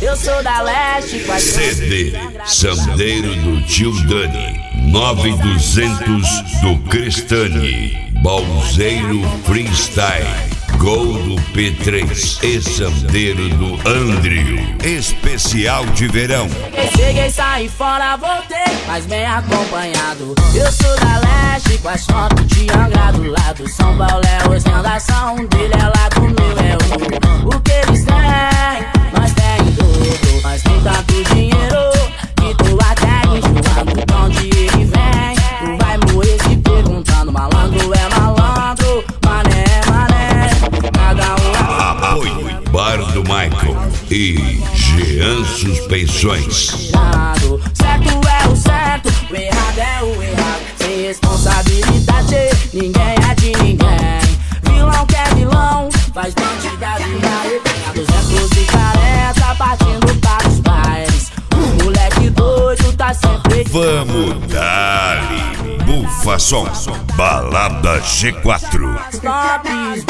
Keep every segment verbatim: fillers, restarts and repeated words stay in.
Eu sou da Leste, quase C D Sandeiro do Tio Dani, nove duzentos do Cristani, Balzeiro Freestyle, Gol do P três e Sandeiro do Andrew, especial de verão. Eu cheguei, saí fora, voltei, mas bem acompanhado. Eu sou da Leste, com as fotos de Angra do lado. São Paulo é ostentação, um dele é lá do meu é o. O que eles têm, nós tem tudo. Nós tem tanto dinheiro que tu até enjoando. De onde ele vem, tu vai morrer se perguntando. Malandro é malandro, mané é mané, cada um. Apoio Bar do Michael e Jean Suspensões. Certo é o certo, o errado é o errado. Sem responsabilidade, ninguém é de ninguém. Vilão que é vilão, faz parte da vida eterna. Duzentos e quarenta partindo para os bailes. O moleque doido tá sempre. Vamos dali, Bufa Som, Balada G quatro. Tops,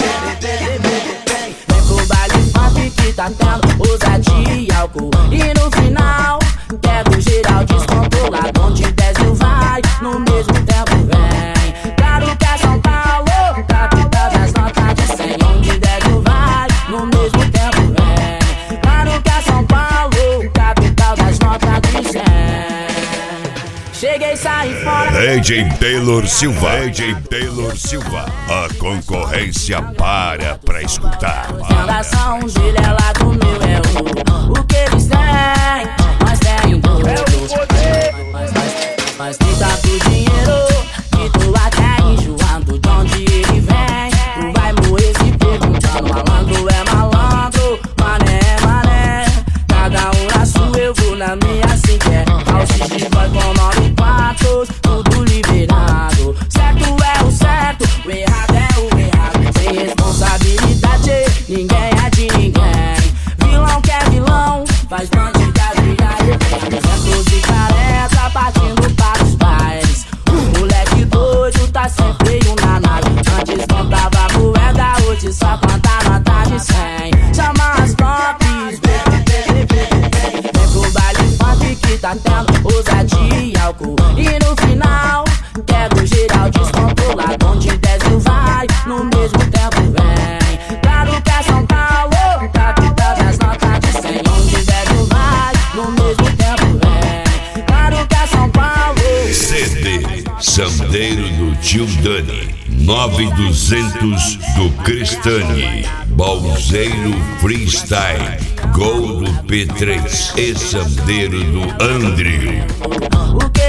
vem pro baile funk que tá tendo ousadia e álcool. E no final, quero geral descontrolado. Onde dez mil vai, no mesmo tempo vem. Claro que é São Paulo, capital das notas de cem. Onde dez mil vai, no mesmo tempo vem. Claro que é São Paulo, capital das notas de cem. Cheguei, saí fora. D J Taylor Silva, D J Taylor Silva, a concorrência para pra escutar. Fundação, um dele é lá do meu é o. O que eles têm, nós tem tudo. Mas, mas, mas tem tanto dinheiro que tu até enjoando. De onde ele vem, tu vai morrer se perguntando. Malandro é malandro, mané é mané, cada um na sua, eu vou na minha assim que é. Ao xixi vai com nove quatro, tudo liberado. Certo é o certo, o errado é o errado. Sem responsabilidade, ninguém é de ninguém. Vilão que é vilão, faz parte da vida eterna. Duzentos e quarenta partindo para os bailes. O moleque doido tá sempre um na nave. Antes contava moeda, hoje só conta nota de cem. Chama as tops, vem pro baile funk que tá tendo ousadia e álcool. E no final, quero geral descontrolado. Onde dez mil vai, no mesmo tempo vem. Claro que é São Paulo, capital das notas de cem. Onde dez mil vai, no mesmo tempo vem. Claro que é São Paulo. C D Sandeiro do Tio Dani, nove duzentos do Cristani, Balzeiro Freestyle, Gol do P três e Sandeiro do Andrew. O que